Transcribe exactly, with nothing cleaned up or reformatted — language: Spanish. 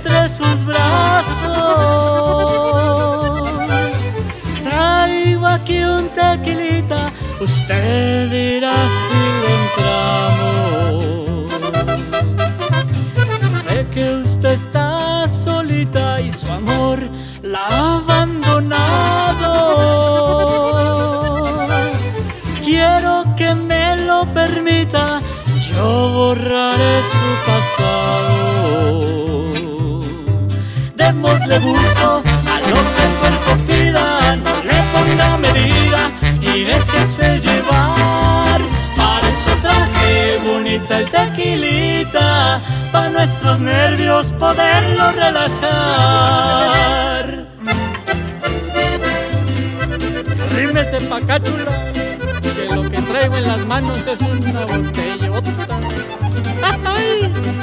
entre sus brazos. Traigo aquí un tequilita, usted dirá si lo entramos. Sé que usted está solita y su amor la ha abandonado. Quiero que me lo permita, yo borraré su pasado. Démosle gusto a lo que el cuerpo pida, no le ponga medida y déjese llevar. Para eso traje bonita el tequilita, pa' nuestros nervios poderlo relajar. Rímese pa' acá, chula, que lo que traigo en las manos es una botellota. ¡Ay!